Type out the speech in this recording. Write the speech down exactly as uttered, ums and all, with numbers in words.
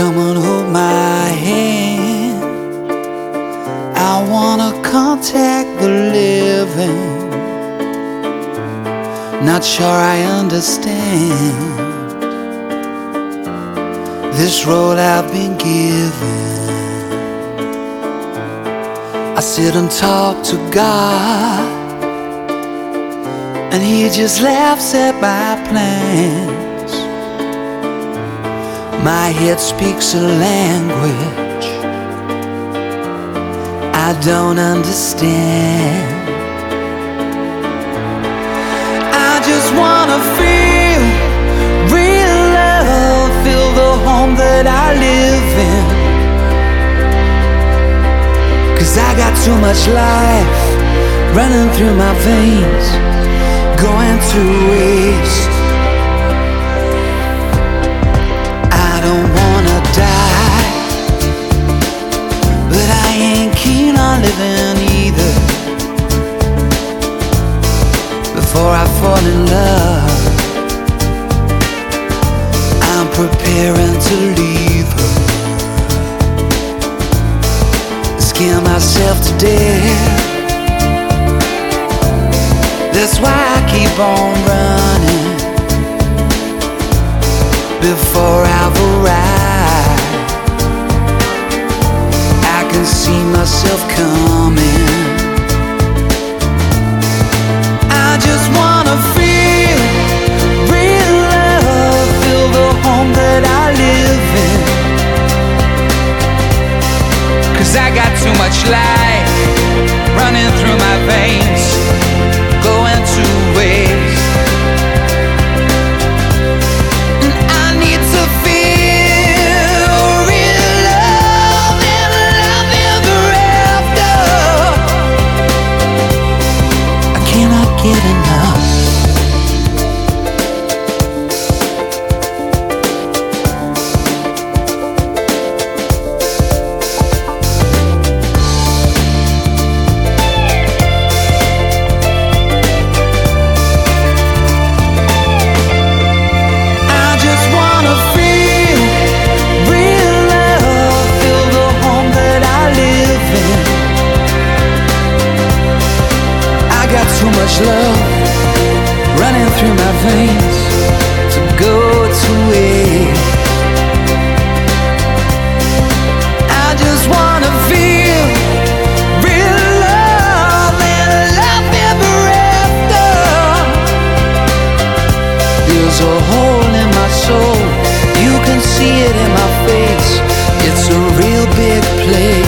Come and hold my hand. I wanna contact the living. Not sure I understand this road I've been given. I sit and talk to God, and He just laughs at my plans. My head speaks a language I don't understand. I just wanna feel real love, feel the home that I live in. 'Cause I got too much life running through my veins, going to waste. I don't wanna die, but I ain't keen on living either. Before I fall in love, I'm preparing to leave her. Scare myself to death. That's why I keep on running before I've arrived. I can see myself coming. I just wanna feel real love, feel the home that I live in. 'Cause I got too much life running through my veins, going to waste. And I need to feel real love and love ever after. I cannot get enough. Too much love running through my veins to go to waste. I just wanna feel real love and love ever after. There's a hole in my soul, you can see it in my face. It's a real big place.